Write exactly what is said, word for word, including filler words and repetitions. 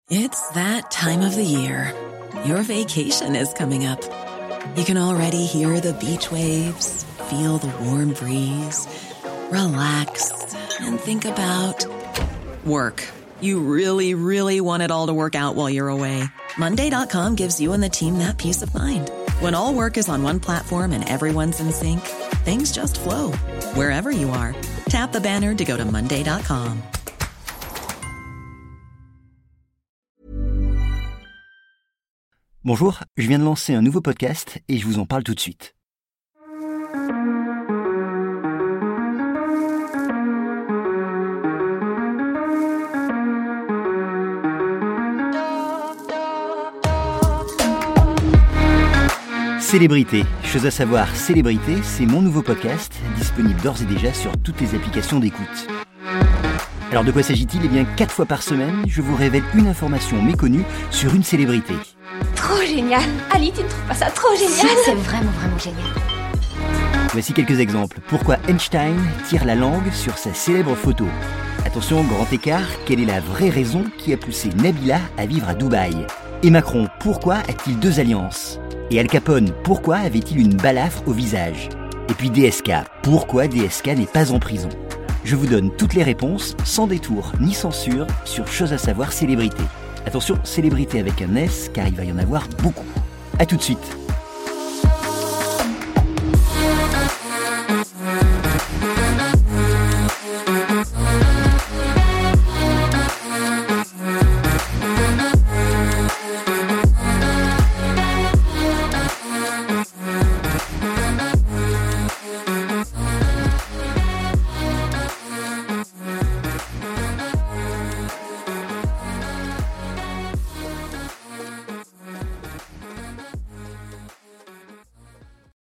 It's that time of the year. Your vacation is coming up. You can already hear the beach waves, feel the warm breeze, relax, and think about work. You really, really want it all to work out while you're away. Monday dot com gives you and the team that peace of mind. When all work is on one platform and everyone's in sync, things just flow. Wherever you are, tap the banner to go to Monday dot com. Bonjour, je viens de lancer un nouveau podcast et je vous en parle tout de suite. Célébrité, chose à savoir, Célébrité, c'est mon nouveau podcast, disponible d'ores et déjà sur toutes les applications d'écoute. Alors de quoi s'agit-il ? Eh bien, quatre fois par semaine, je vous révèle une information méconnue sur une célébrité. Trop génial. Ali, tu ne trouves pas ça trop génial ? Si, c'est vraiment, vraiment génial. Voici quelques exemples. Pourquoi Einstein tire la langue sur sa célèbre photo ? Attention, grand écart, quelle est la vraie raison qui a poussé Nabila à vivre à Dubaï ? Et Macron, pourquoi a-t-il deux alliances ? Et Al Capone, pourquoi avait-il une balafre au visage ? Et puis D S K, pourquoi D S K n'est pas en prison ? Je vous donne toutes les réponses, sans détour ni censure, sur Chose à savoir Célébrité. Attention, célébrité avec un S, car il va y en avoir beaucoup. A tout de suite.